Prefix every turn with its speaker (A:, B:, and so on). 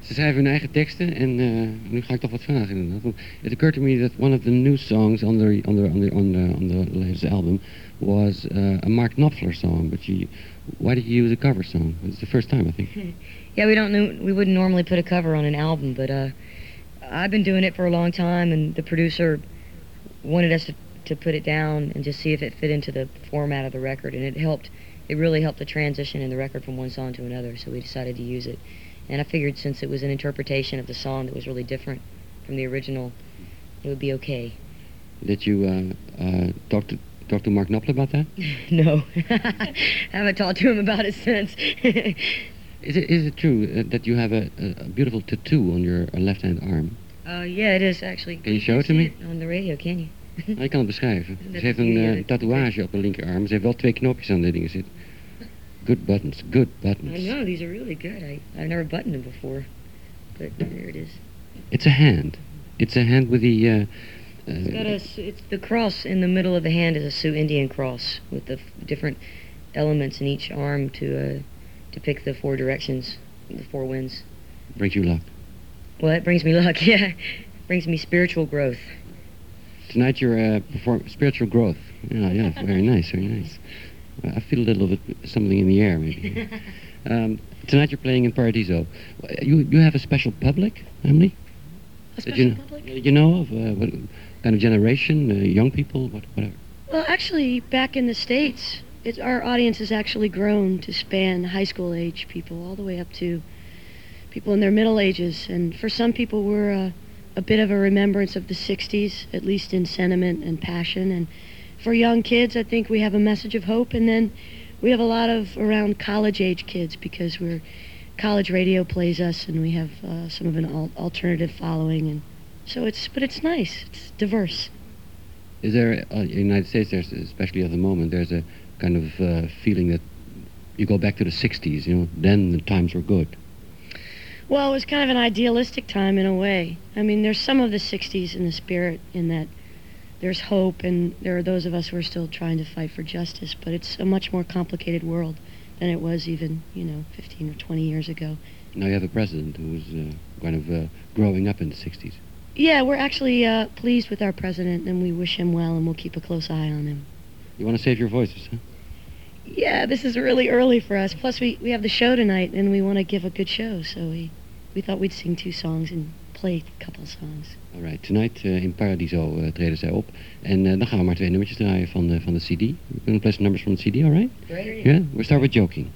A: Ze schrijven hun eigen teksten en nu ga ik toch wat vragen inderdaad. Want it occurred to me that one of the new songs on the latest album was a Mark Knopfler song, but why did you use a cover song? It's the first time, I think.
B: Yeah, we wouldn't normally put a cover on an album, but I've been doing it for a long time, and the producer wanted us to put it down and just see if it fit into the format of the record, and it really helped the transition in the record from one song to another, so we decided to use it. And I figured since it was an interpretation of the song that was really different from the original, it would be okay.
A: Did you talk to Mark Knopfler about that?
B: No. I haven't talked to him about it since.
A: Is it true that you have a beautiful tattoo on your left-hand arm?
B: Yeah, it is actually.
A: Can you show it to me?
B: On the radio, can you?
A: Ik kan het beschrijven. Ze heeft een tatoeage op de linkerarm. Ze heeft wel 2 knopjes aan de dingen zitten. Good buttons, good buttons.
B: I know, these are really good. I've never buttoned them before, but there it is.
A: It's a hand. It's a hand with the...
B: It's the cross in the middle of the hand is a Sioux Indian cross with the different elements in each arm to depict the 4 directions, the 4 winds.
A: Brings you luck.
B: Well, it brings me luck, yeah. Brings me spiritual growth.
A: Tonight you're spiritual growth. Yeah, very nice, very nice. I feel a little bit something in the air, maybe. Tonight you're playing in Paradiso. You have a special public, Emily?
B: A special public?
A: You know of what kind of generation, young people, whatever?
C: Well, actually, back in the States, our audience has actually grown to span high school age people all the way up to people in their middle ages. And for some people, we're a bit of a remembrance of the 60s, at least in sentiment and passion. And for young kids, I think we have a message of hope. And then we have a lot of around college-age kids because college radio plays us, and we have some of an alternative following. And so it's nice. It's diverse.
A: Is there, in the United States, there's, especially at the moment, there's a kind of feeling that you go back to the 60s, then the times were good.
C: Well, it was kind of an idealistic time in a way. I mean, there's some of the 60s in the spirit in that there's hope, and there are those of us who are still trying to fight for justice, but it's a much more complicated world than it was even, 15 or 20 years ago.
A: Now you have a president who was kind of growing up in the 60s.
C: Yeah, we're actually pleased with our president, and we wish him well, and we'll keep a close eye on him.
A: You want to save your voices, huh?
C: Yeah, this is really early for us. Plus, we have the show tonight, and we want to give a good show, so we thought we'd sing 2 songs and play a couple of songs.
A: All right, tonight in Paradiso treden zij op. En dan gaan we maar 2 nummertjes draaien van de CD. We're going to play some numbers from the CD, all right?
B: Great.
A: Yeah, we'll start with Joking.